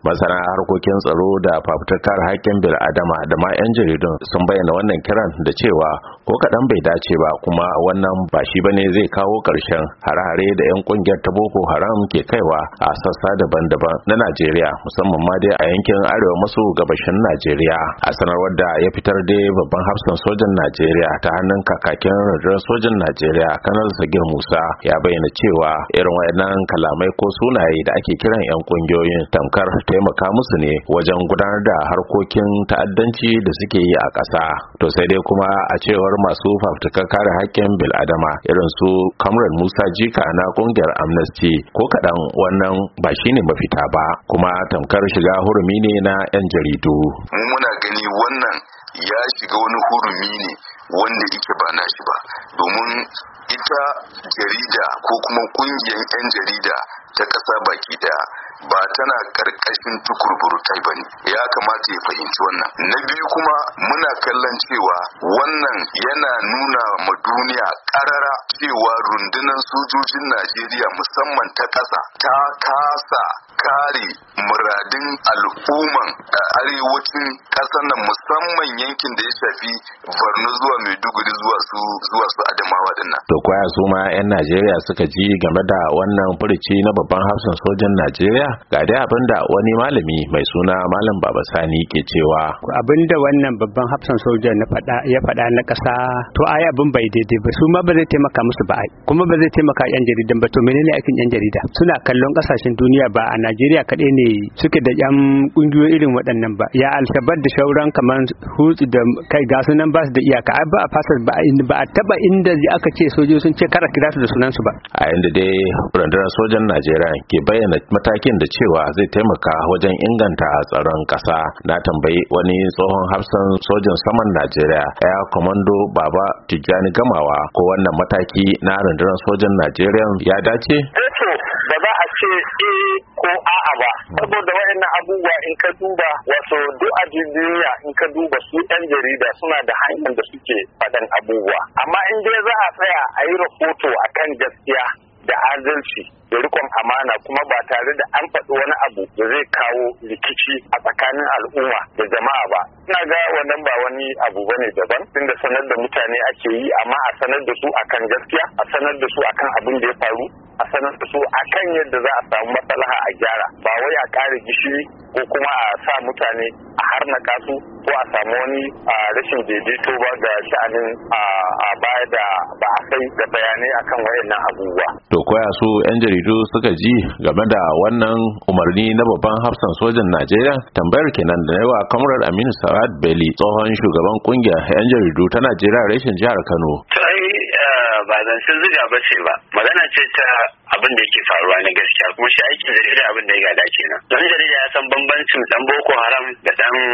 Masana harkokin tsaro da fafutukar haƙƙin bil'adama da ma 'yan jaridun sun bayyana wannan kiran da cewa ko kaɗan bai dace ba, kuma wannan ba shi bane zai kawo ƙarshen hare-hare da 'yan ƙungiyar ta Boko Haram ke kaiwa a sassa daban-daban na Najeriya, musamman ma dai a yankin arewa maso gabashin Najeriya. A sanarwar da ya fitar dai babban hafsan sojan Najeriya ta hannun kakakin rundunar sojan Najeriya Kanar Sagir Musa ya bayyana cewa irin waɗannan kalamai ko sunaye da ake kiran 'yan ƙungiyoyin tamkar taimaka musu ne wajen gudanar da harkokin ta'addanci da suke yi a ƙasa. To sai dai kuma a cewar masu fafutukar kare haƙƙin bil'adama irin su Comrade Musa Jika na ƙungiyar Amnesty, ko kaɗan wannan ba shine mafita ba, kuma tamkar shiga hurumi ne na 'yan jaridu. Mu muna gani wannan ya shiga wani hurumi ne wanda yake ba nashi ba, domin ita jarida ko kuma ƙungiyar 'yan jarida ta ƙasa baki daya ba tana ƙarƙashin tukurburutai ba ne, ya kamata ya fahimci wannan. Na biyu kuma muna kallon cewa wannan yana nuna ma duniya ƙarara cewa rundunar sojojin Najeriya musamman ta ƙasa ta kasa kare muradin al'umman arewacin ƙasar nan, musamman yankin da ya shafi Borno zuwa Maiduguri zuwa su Adamawa dinnan. To kwaya su ma 'yan Najeriya suka ji game da wannan furuci na babban hafsan sojan Najeriya? Ga dai abinda wani malami mai suna Malam Baba Sani ke cewa. Abinda wannan babban hafsan sojan ya faɗa na ƙasa, to ai abin bai daidai ba, su ma ba zai taimaka musu ba, kuma ba zai taimaka 'yan jaridan ba. To menene aikin 'yan jarida? Suna kallon ƙasashen duniya, ba a Najeriya kaɗai ne suke da 'yan ƙungiyoyi irin waɗannan ba. Ya Al-Shabaab da shauran kamar Hutsi da kai ga sunan ba su da iyaka. Ai ba a fasa ba a taba inda aka ce sojoji sun ce kara kira su da sunansu ba. A inda dai rundunar sojan Najeriya ke bayyana matakin da cewa zai taimaka wajen inganta tsaron ƙasa, na tambayi wani tsohon hafsan sojan saman Najeriya ya komando Baba Tijjani Gamawa ko wannan mataki na rundunar sojan Najeriya ya dace? Ba za a ce ko a'a ba, saboda wayannan abubuwa in ka duba, wato duk a duniya in ka duba, su 'yan jarida suna da hanyar da suke faɗan abubuwa, amma in dai za a tsaya a yi rahoto akan gaskiya da adalci da rikon amana, kuma ba tare da an faɗi wani abu da zai kawo rikici a tsakanin al'umma da jama'a ba, ina ga wannan ba wani abu bane daban, tunda sanar da mutane ake yi, amma a sanar da su akan gaskiya, a sanar da su akan abin da ya faru, a sanar da su akan yadda za a samu maslaha a gyara, ba wai a ƙara gishiri ko kuma a sa mutane a harnaka su ko a samu wani rashin daidaito ba ga sha'anin a baya da ba a sai da bayanai akan wayannan abubuwa. To koya su 'yan jaridu suka ji game da wannan umarni na babban hafsan sojan Najeriya? Tambayar kenan da yawa Comrade Aminu Sa'ad Bello, tsohon shugaban kungiyar 'yan jaridu ta Najeriya reshen jihar Kano. Ba zancen ziga ba ce ba, magana ce ta abin da yake faruwa na gaskiya, kuma shi aikin jarida abin da ya gada kenan. Don jarida ya san bambancin dan Boko Haram da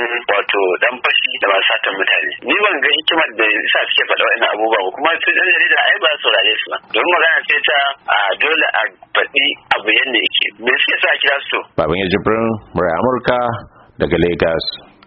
dan fashi da masu satan mutane. Ni ban ga hikimar da sa suke faɗa wa'annan abubuwa ba, kuma su dan jarida ai ba su saurare su ba. Don magana ce ta dole a faɗi abu yadda yake. Me suke sa kira su to? Baban ya Jibrin, Murai Amurka daga Lagos.